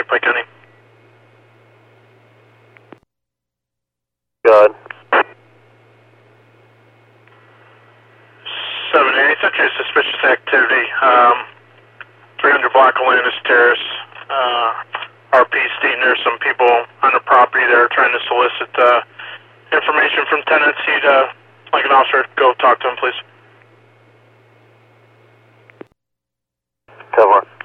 Pike County. Good. 7A, such suspicious activity. 300 block Atlantis Terrace. RP stating there's some people on the property there trying to solicit information from tenants. He'd like an officer to go talk to him, please. Cover.